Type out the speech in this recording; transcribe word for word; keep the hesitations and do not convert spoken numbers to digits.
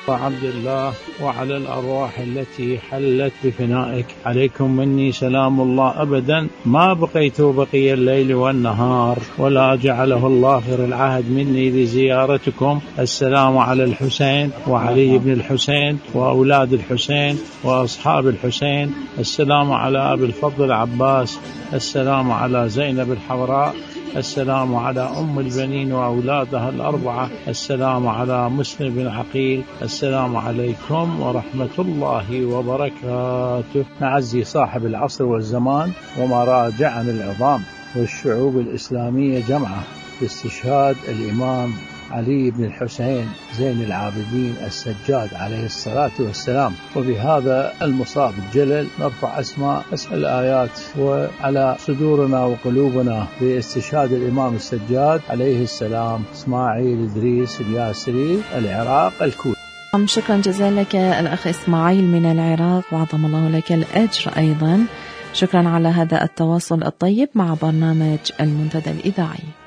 وعبد الله وعلى الأرواح التي حلت بفنائك، عليكم مني سلام الله أبدا ما بقيت بقي الليل والنهار، ولا جعله الله آخر العهد مني لزيارتكم. السلام على الحسين وعلي بن الحسين وأولاد الحسين وأصحاب الحسين. السلام على أبي الفضل العباس. السلام على زينب الحوراء. السلام على أم البنين وأولادها الأربعة. السلام على مسلم بن عقيل. السلام عليكم ورحمة الله وبركاته. نعزي صاحب العصر والزمان ومراجع عن العظام والشعوب الإسلامية جمعة باستشهاد الإمام علي بن الحسين زين العابدين السجاد عليه الصلاة والسلام. وبهذا المصاب الجلل نرفع أسماء أسماء الآيات وعلى صدورنا وقلوبنا باستشهاد الإمام السجاد عليه السلام. إسماعيل إدريس الياسري، العراق، الكويت. شكرا جزيلا لك الأخ إسماعيل من العراق، وعظم الله لك الأجر أيضا. شكرا على هذا التواصل الطيب مع برنامج المنتدى الإذاعي.